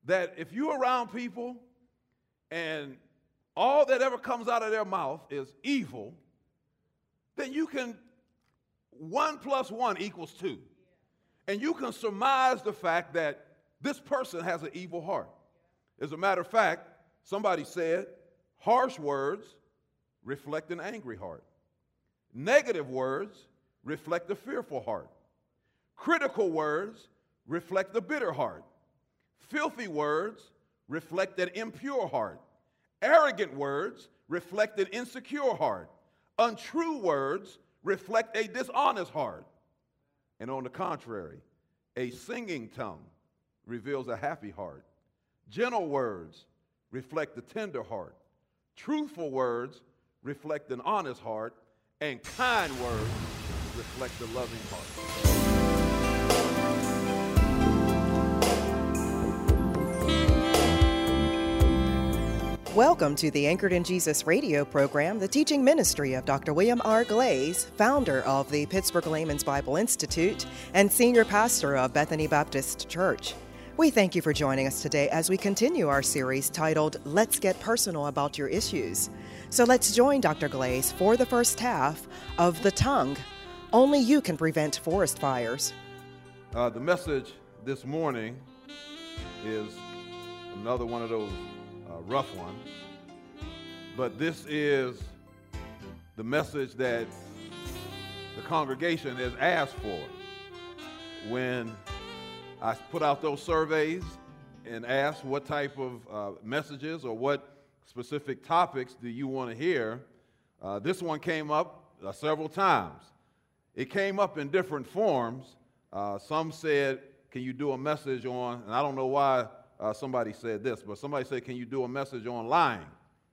that if you're around people and all that ever comes out of their mouth is evil, then you can, 1 + 1 = 2. And you can surmise the fact that this person has an evil heart. As a matter of fact, somebody said, harsh words reflect an angry heart. Negative words reflect a fearful heart. Critical words reflect a bitter heart. Filthy words reflect an impure heart. Arrogant words reflect an insecure heart. Untrue words reflect a dishonest heart. And on the contrary, a singing tongue reveals a happy heart. Gentle words reflect a tender heart. Truthful words reflect an honest heart. And kind words reflect a loving heart. Welcome to the Anchored in Jesus radio program, the teaching ministry of Dr. William R. Glaze, founder of the Pittsburgh Layman's Bible Institute and senior pastor of Bethany Baptist Church. We thank you for joining us today as we continue our series titled, Let's Get Personal About Your Issues. So let's join Dr. Glaze for the first half of The Tongue. Only you can prevent forest fires. The message this morning is another one of those rough one, but this is the message that the congregation has asked for. When I put out those surveys and asked what type of messages or what specific topics do you want to hear, this one came up several times. It came up in different forms. Some said, can you do a message on, and I don't know why somebody said this, but somebody said, can you do a message on lying?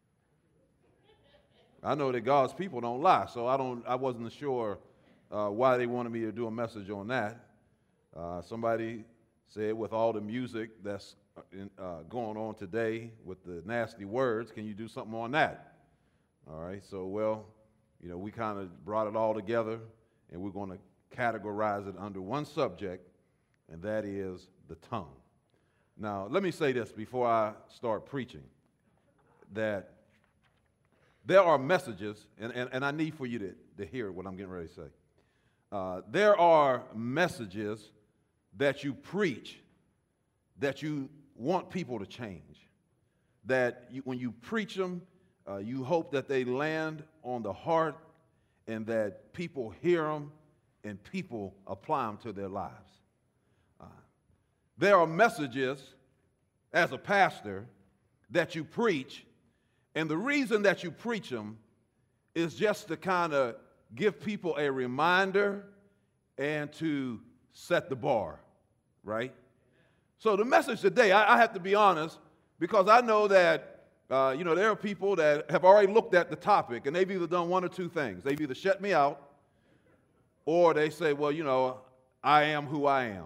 I know that God's people don't lie, so I wasn't sure why they wanted me to do a message on that. Somebody said, with all the music that's going on today with the nasty words, can you do something on that? All right, so, well, we kind of brought it all together, and we're going to categorize it under one subject, and that is the tongue. Now, let me say this before I start preaching, that there are messages, and I need for you to hear what I'm getting ready to say. There are messages that you preach that you want people to change, that when you preach them, you hope that they land on the heart and that people hear them and people apply them to their lives. There are messages as a pastor that you preach, and the reason that you preach them is just to kind of give people a reminder and to set the bar, right? So the message today, I have to be honest, because I know that, there are people that have already looked at the topic, and they've either done one or two things. They've either shut me out, or they say, well, I am who I am.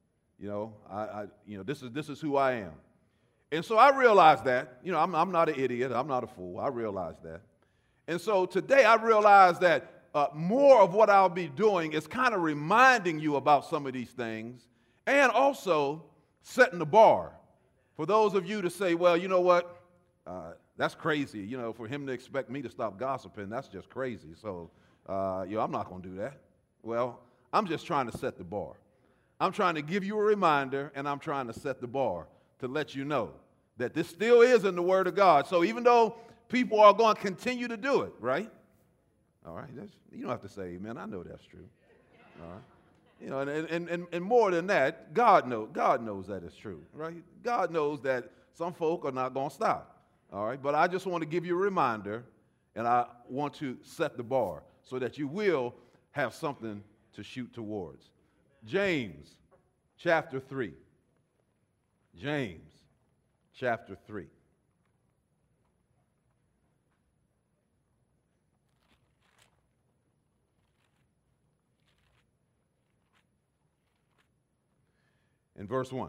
This is who I am. And so I realize that, I'm not an idiot, I'm not a fool, I realize that. And so today I realize that more of what I'll be doing is kind of reminding you about some of these things and also setting the bar. For those of you to say, well, you know what, that's crazy, for him to expect me to stop gossiping, that's just crazy. So, I'm not going to do that. Well, I'm just trying to set the bar. I'm trying to give you a reminder, and I'm trying to set the bar to let you know that this still is in the Word of God. So even though people are going to continue to do it, right? All right, you don't have to say amen. I know that's true. All right, and more than that, God knows that it's true, right? God knows that some folk are not going to stop. All right, but I just want to give you a reminder, and I want to set the bar so that you will have something to shoot towards. James chapter 3. James chapter 3. In verse 1.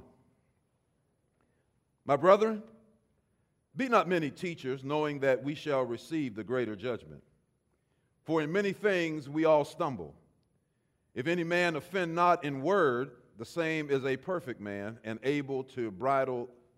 My brethren, be not many teachers, knowing that we shall receive the greater judgment. For in many things we all stumble. If any man offend not in word, the same is a perfect man, and able to bridle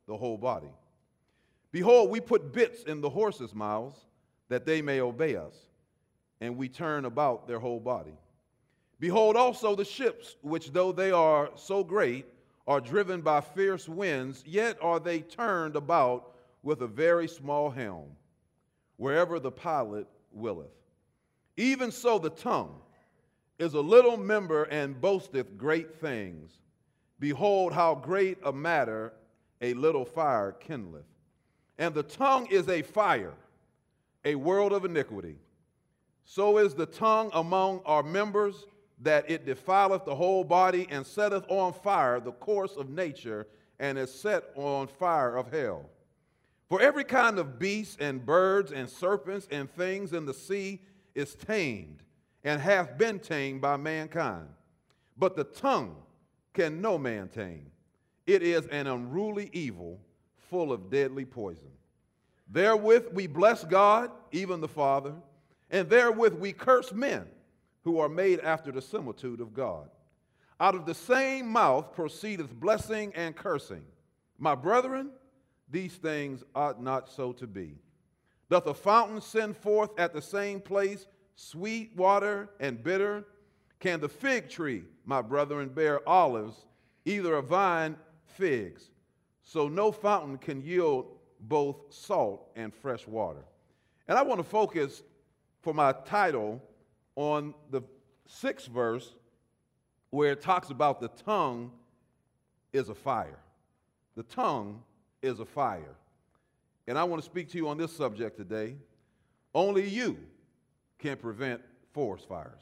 the whole body. Behold, we put bits in the horses' mouths that they may obey us, and we turn about their whole body. Behold also the ships, which though they are so great, are driven by fierce winds, yet are they turned about with a very small helm, wherever the pilot willeth. Even so the tongue is a little member and boasteth great things. Behold, how great a matter a little fire kindleth. And the tongue is a fire, a world of iniquity. So is the tongue among our members, that it defileth the whole body, and setteth on fire the course of nature, and is set on fire of hell. For every kind of beast and birds and serpents and things in the sea is tamed, and hath been tamed by mankind. But the tongue can no man tame. It is an unruly evil, full of deadly poison. Therewith we bless God, even the Father, and therewith we curse men, who are made after the similitude of God. Out of the same mouth proceedeth blessing and cursing. My brethren, these things ought not so to be. Doth a fountain send forth at the same place sweet water and bitter? Can the fig tree, my brethren, bear olives, either a vine figs? So no fountain can yield both salt and fresh water. And I want to focus for my title on the 6th verse, where it talks about the tongue is a fire. The tongue is a fire. And I want to speak to you on this subject today. Only you can prevent forest fires.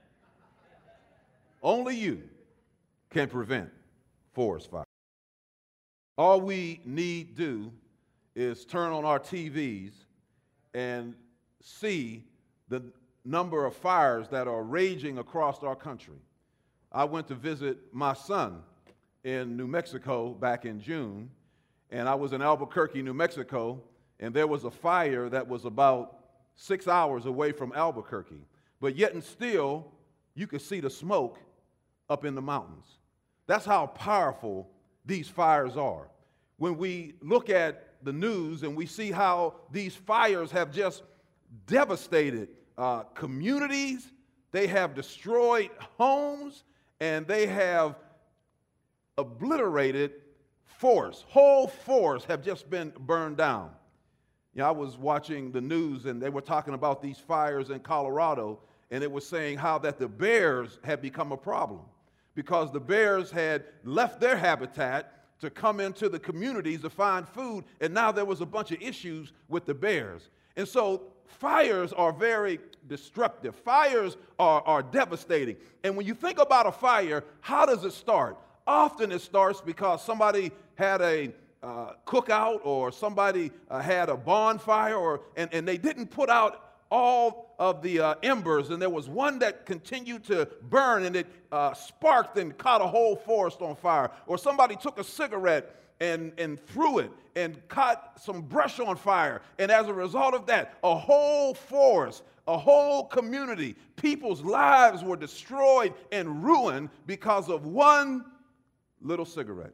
Only you can prevent forest fires. All we need do is turn on our TVs and see the number of fires that are raging across our country. I went to visit my son in New Mexico back in June, and I was in Albuquerque, New Mexico, and there was a fire that was about 6 hours away from Albuquerque. But yet and still, you could see the smoke up in the mountains. That's how powerful these fires are. When we look at the news and we see how these fires have just devastated communities, they have destroyed homes, and they have obliterated forests. Whole forests have just been burned down. You know, I was watching the news, and they were talking about these fires in Colorado, and it was saying how that the bears had become a problem because the bears had left their habitat to come into the communities to find food, and now there was a bunch of issues with the bears. And so fires are very destructive. Fires are devastating. And when you think about a fire, how does it start? Often it starts because somebody had a cookout, or somebody had a bonfire, and they didn't put out all of the embers, and there was one that continued to burn, and it sparked and caught a whole forest on fire. Or somebody took a cigarette and threw it and caught some brush on fire, and as a result of that, a whole forest, a whole community, people's lives were destroyed and ruined because of one little cigarette.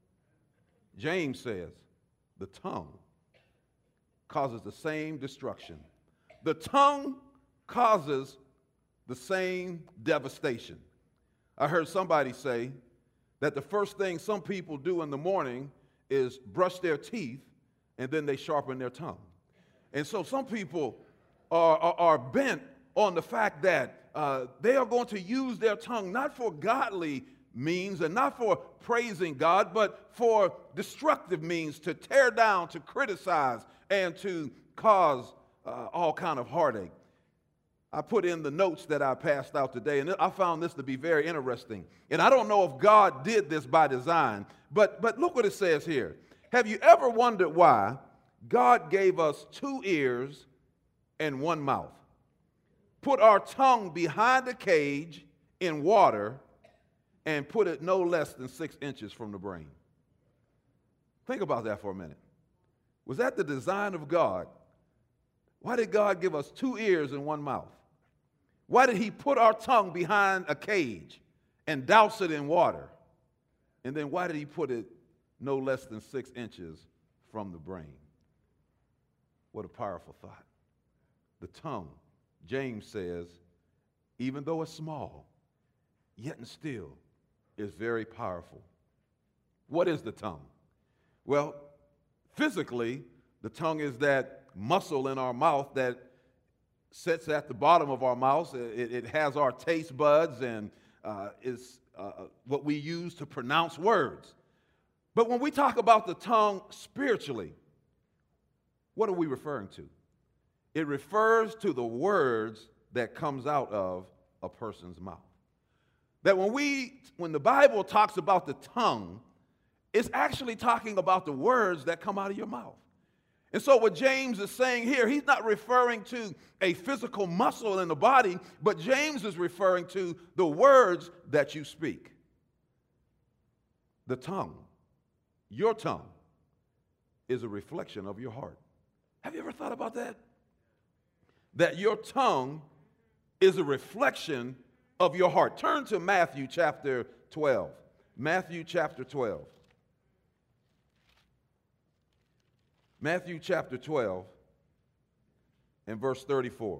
James says the tongue causes the same destruction. The tongue causes the same devastation. I heard somebody say that the first thing some people do in the morning is brush their teeth, and then they sharpen their tongue. And so some people are bent on the fact that they are going to use their tongue not for godly means and not for praising God, but for destructive means, to tear down, to criticize, and to cause all kind of heartache. I put in the notes that I passed out today, and I found this to be very interesting. And I don't know if God did this by design, but look what it says here. Have you ever wondered why God gave us 2 ears and 1 mouth? Put our tongue behind a cage in water and put it no less than 6 inches from the brain. Think about that for a minute. Was that the design of God? Why did God give us 2 ears and 1 mouth? Why did he put our tongue behind a cage and douse it in water? And then why did he put it no less than 6 inches from the brain. What a powerful thought. The tongue, James says, even though it's small, yet and still is very powerful. What is the tongue? Well, physically, the tongue is that muscle in our mouth that sits at the bottom of our mouth. It has our taste buds and is what we use to pronounce words. But when we talk about the tongue spiritually, what are we referring to? It refers to the words that comes out of a person's mouth. That when the Bible talks about the tongue, it's actually talking about the words that come out of your mouth. And so what James is saying here, he's not referring to a physical muscle in the body, but James is referring to the words that you speak. The tongue, your tongue, is a reflection of your heart. Have you ever thought about that? That your tongue is a reflection of your heart. Turn to Matthew chapter 12. Matthew chapter 12. Matthew chapter 12 and verse 34.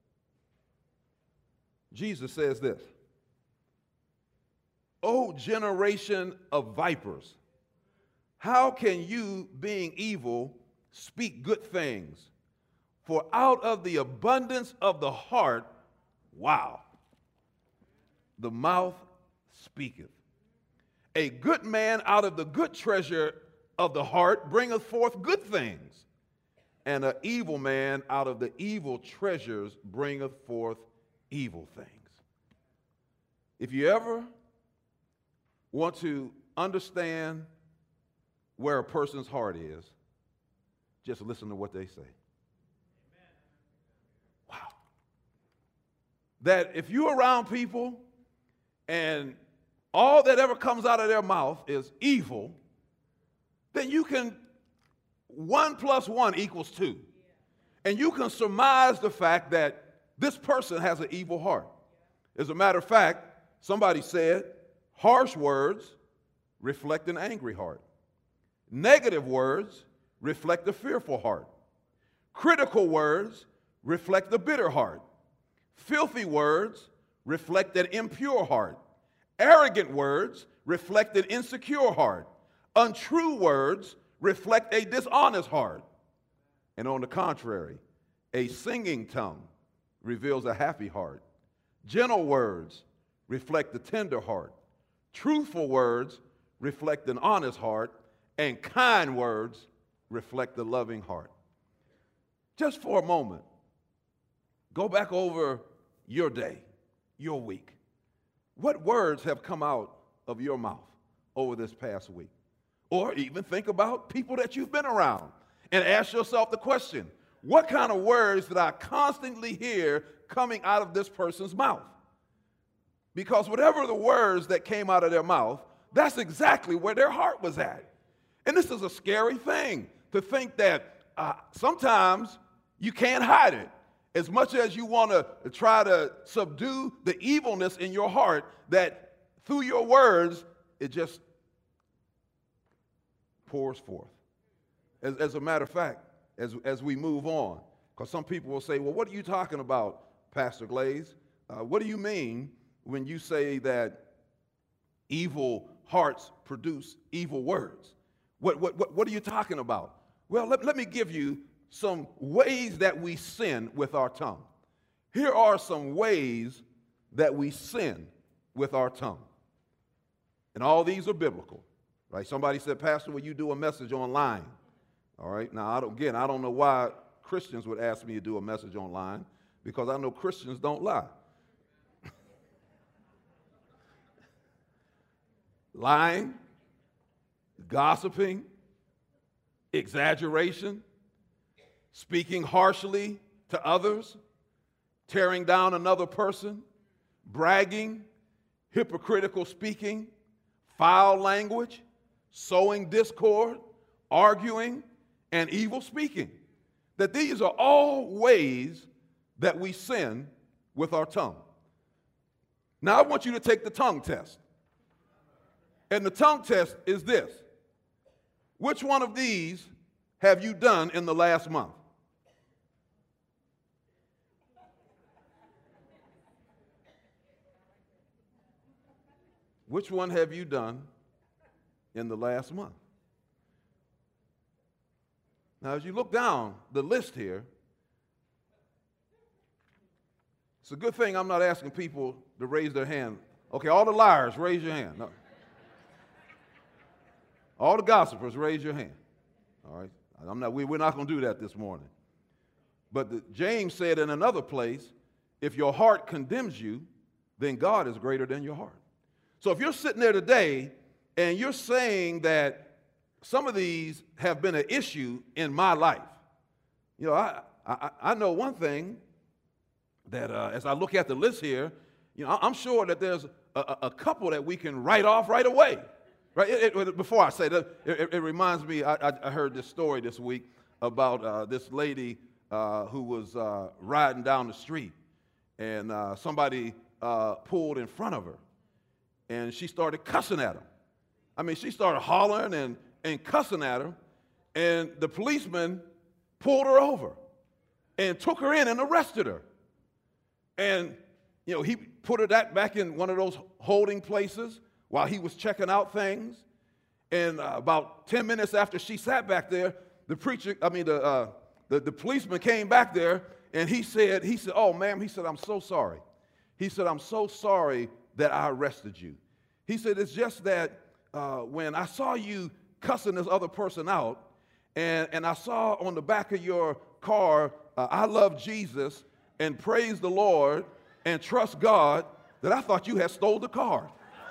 Jesus says this, "O generation of vipers, how can you, being evil, speak good things? For out of the abundance of the heart," wow, "the mouth speaketh. A good man out of the good treasure of the heart bringeth forth good things, and an evil man out of the evil treasures bringeth forth evil things." If you ever want to understand where a person's heart is, just listen to what they say. Wow. That if you're around people and all that ever comes out of their mouth is evil, then you can, 1 + 1 = 2. And you can surmise the fact that this person has an evil heart. As a matter of fact, somebody said, harsh words reflect an angry heart. Negative words reflect a fearful heart. Critical words reflect a bitter heart. Filthy words reflect an impure heart. Arrogant words reflect an insecure heart. Untrue words reflect a dishonest heart. And on the contrary, a singing tongue reveals a happy heart. Gentle words reflect a tender heart. Truthful words reflect an honest heart. And kind words reflect a loving heart. Just for a moment, go back over your day, your week. What words have come out of your mouth over this past week? Or even think about people that you've been around and ask yourself the question, what kind of words did I constantly hear coming out of this person's mouth? Because whatever the words that came out of their mouth, that's exactly where their heart was at. And this is a scary thing to think that sometimes you can't hide it. As much as you want to try to subdue the evilness in your heart, that through your words, it just pours forth. As a matter of fact, as we move on, because some people will say, well, what are you talking about, Pastor Glaze? What do you mean when you say that evil hearts produce evil words? What are you talking about? Well, let me give you some ways that we sin with our tongue. Here are some ways that we sin with our tongue. And all these are biblical, right? Somebody said, Pastor, will you do a message online? All right. Now, I don't know why Christians would ask me to do a message online, because I know Christians don't lie. Lying, gossiping, exaggeration, speaking harshly to others, tearing down another person, bragging, hypocritical speaking, foul language, sowing discord, arguing, and evil speaking. That these are all ways that we sin with our tongue. Now, I want you to take the tongue test. And the tongue test is this. Which one of these have you done in the last month? Which one have you done in the last month? Now, as you look down the list here, it's a good thing I'm not asking people to raise their hand. Okay, all the liars, raise your hand. No. All the gossipers, raise your hand. All right? We're not going to do that this morning. But James said in another place, if your heart condemns you, then God is greater than your heart. So if you're sitting there today and you're saying that some of these have been an issue in my life, you know, I know one thing, that as I look at the list here, you know, I'm sure that there's a couple that we can write off right away. Right? Before I say that, it reminds me, I heard this story this week about this lady who was riding down the street, and somebody pulled in front of her, and she started cussing at him. I mean, she started hollering and cussing at him, and the policeman pulled her over and took her in and arrested her. And, you know, he put her back in one of those holding places while he was checking out things. And about 10 minutes after she sat back there, the policeman came back there, and he said, oh, ma'am, he said, I'm so sorry. He said, I'm so sorry that I arrested you. He said, it's just that when I saw you cussing this other person out, and I saw on the back of your car, I love Jesus, and praise the Lord, and trust God, that I thought you had stole the car.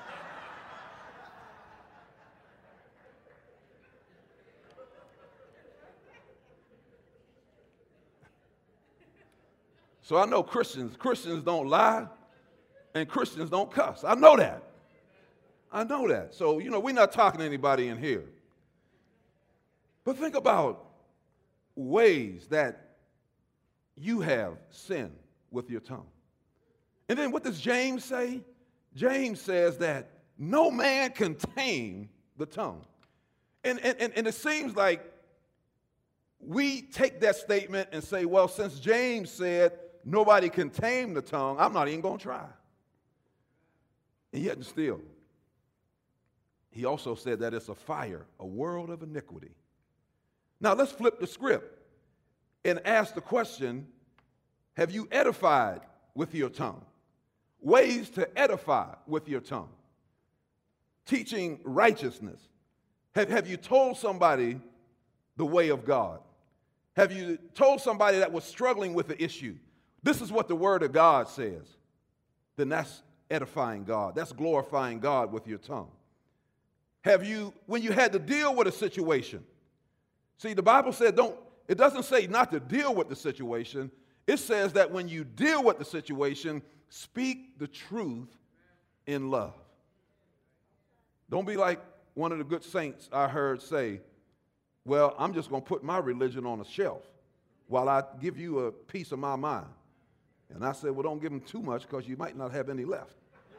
So I know Christians don't lie, and Christians don't cuss. I know that. So, you know, we're not talking to anybody in here. But think about ways that you have sinned with your tongue. And then what does James say? James says that no man can tame the tongue. And it seems like we take that statement and say, well, since James said nobody can tame the tongue, I'm not even going to try. And yet and still, he also said that it's a fire, a world of iniquity. Now let's flip the script and ask the question, have you edified with your tongue? Ways to edify with your tongue. Teaching righteousness. Have you told somebody the way of God? Have you told somebody that was struggling with the issue, this is what the Word of God says? Then that's edifying God. That's glorifying God with your tongue. Have you, when you had to deal with a situation, see, the Bible said it doesn't say not to deal with the situation. It says that when you deal with the situation, speak the truth in love. Don't be like one of the good saints I heard say, well, I'm just going to put my religion on a shelf while I give you a piece of my mind. And I said, well, don't give them too much because you might not have any left.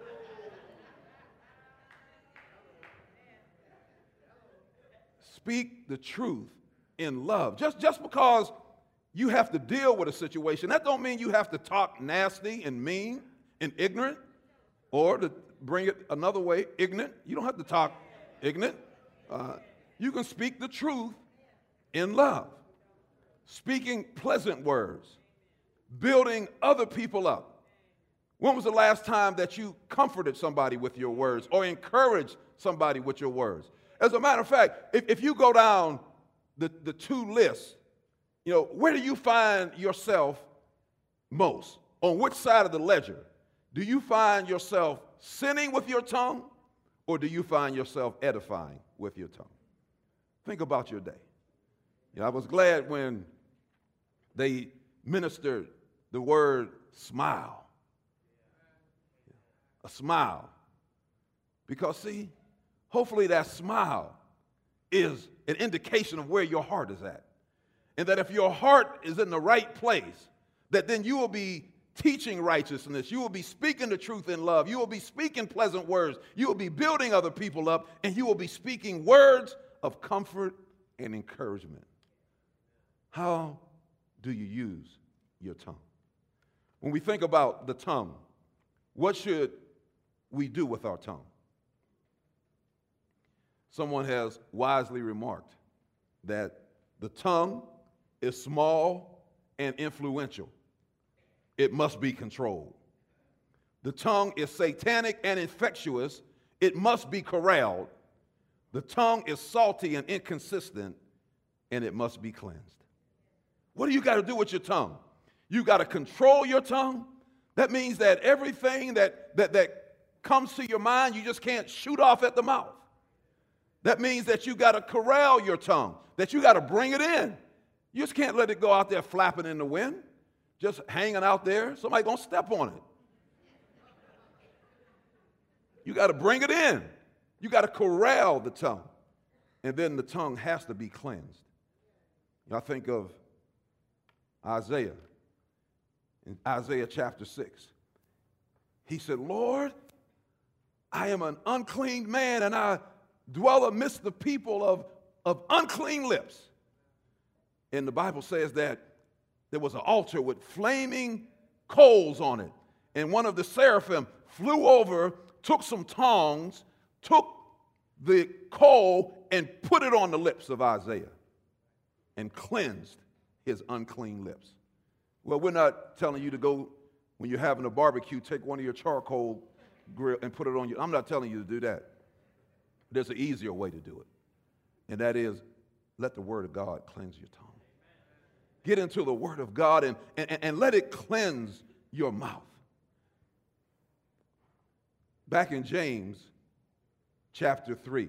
Speak the truth in love. Just because you have to deal with a situation, that don't mean you have to talk nasty and mean and ignorant, or to bring it another way, ignorant. You don't have to talk ignorant. You can speak the truth in love. Speaking pleasant words. Building other people up. When was the last time that you comforted somebody with your words or encouraged somebody with your words? As a matter of fact, if you go down the two lists, you know, where do you find yourself most? On which side of the ledger? Do you find yourself sinning with your tongue, or do you find yourself edifying with your tongue? Think about your day. You know, I was glad when they ministered the word smile. A smile. Because, see, hopefully that smile is an indication of where your heart is at. And that if your heart is in the right place, that then you will be teaching righteousness. You will be speaking the truth in love. You will be speaking pleasant words. You will be building other people up, and you will be speaking words of comfort and encouragement. How do you use your tongue? When we think about the tongue, what should we do with our tongue? Someone has wisely remarked that the tongue is small and influential. It must be controlled. The tongue is satanic and infectious. It must be corralled. The tongue is salty and inconsistent, and it must be cleansed. What do you got to do with your tongue? You got to control your tongue. That means that everything that comes to your mind, you just can't shoot off at the mouth. That means that you got to corral your tongue, that you got to bring it in. You just can't let it go out there flapping in the wind, just hanging out there. Somebody gonna step on it. You got to bring it in. You got to corral the tongue. And then the tongue has to be cleansed. I think of Isaiah. In Isaiah chapter 6, he said, Lord, I am an unclean man, and I dwell amidst the people of unclean lips. And the Bible says that there was an altar with flaming coals on it. And one of the seraphim flew over, took some tongs, took the coal, and put it on the lips of Isaiah and cleansed his unclean lips. Well, we're not telling you to go, when you're having a barbecue, take one of your charcoal grill and put it on you. I'm not telling you to do that. There's an easier way to do it, and that is let the Word of God cleanse your tongue. Get into the Word of God and let it cleanse your mouth. Back in James chapter 3,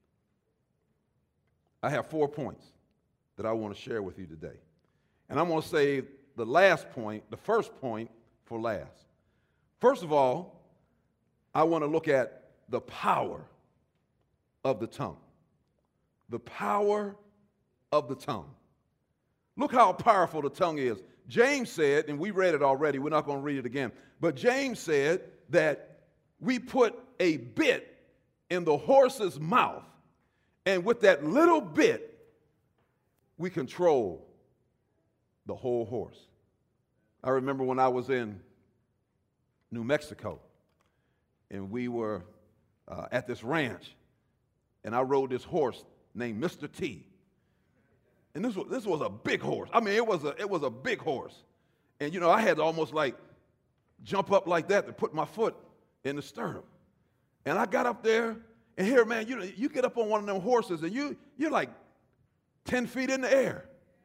I have 4 points that I want to share with you today. And I'm going to say the last point, the first point, for last. First of all, I want to look at the power of the tongue. The power of the tongue. Look how powerful the tongue is. James said, and we read it already, we're not going to read it again, but James said that we put a bit in the horse's mouth, and with that little bit, we control the whole horse. I remember when I was in New Mexico, and we were at this ranch, and I rode this horse named Mr. T. And this was a big horse. I mean, it was a big horse. And, you know, I had to almost like jump up like that to put my foot in the stirrup. And I got up there, and here, man, you get up on one of them horses, and you're like 10 feet in the air.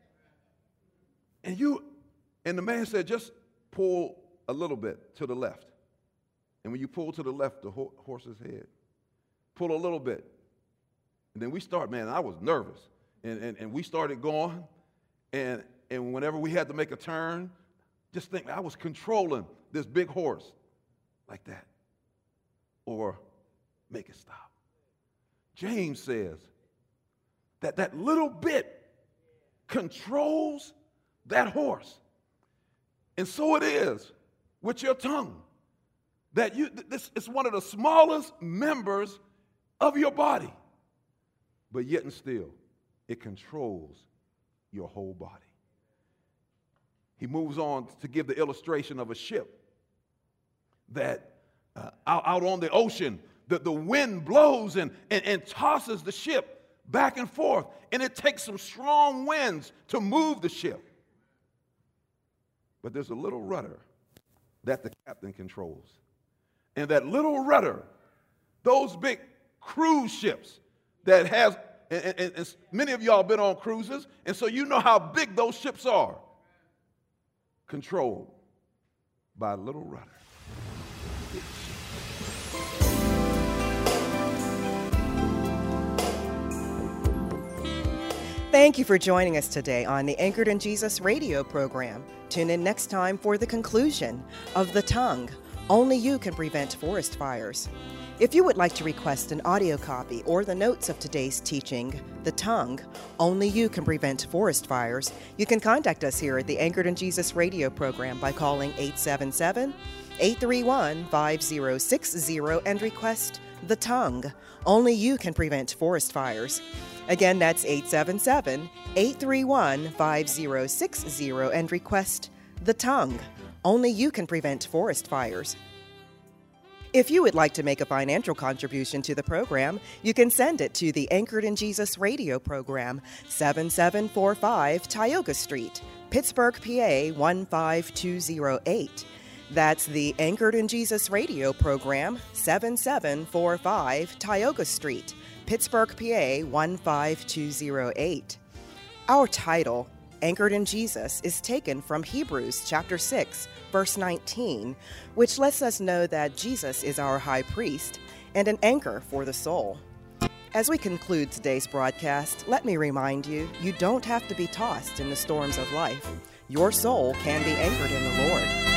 And the man said, just pull a little bit to the left. And when you pull to the left, the horse's head, pull a little bit. And then we start, man, I was nervous. And we started going, and whenever we had to make a turn, just think, I was controlling this big horse like that. Or make it stop. James says that little bit controls that horse. And so it is with your tongue. This is one of the smallest members of your body. But yet and still, it controls your whole body. He moves on to give the illustration of a ship that out on the ocean, the wind blows and tosses the ship back and forth. And it takes some strong winds to move the ship. But there's a little rudder that the captain controls. And that little rudder, those big cruise ships that has, and many of y'all been on cruises, and so you know how big those ships are, controlled by a little rudder. Thank you for joining us today on the Anchored in Jesus radio program. Tune in next time for the conclusion of The Tongue. Only you can prevent forest fires. If you would like to request an audio copy or the notes of today's teaching, The Tongue, Only You Can Prevent Forest Fires, you can contact us here at the Anchored in Jesus radio program by calling 877-831-5060 and request The Tongue, Only You Can Prevent Forest Fires. Again, that's 877-831-5060 and request The Tongue. Only you can prevent forest fires. If you would like to make a financial contribution to the program, you can send it to the Anchored in Jesus radio program, 7745 Tioga Street, Pittsburgh, PA 15208. That's the Anchored in Jesus radio program, 7745 Tioga Street, Pittsburgh, PA 15208. Our title, Anchored in Jesus, is taken from Hebrews chapter 6, verse 19, which lets us know that Jesus is our high priest and an anchor for the soul. As we conclude today's broadcast, let me remind you, you don't have to be tossed in the storms of life. Your soul can be anchored in the Lord.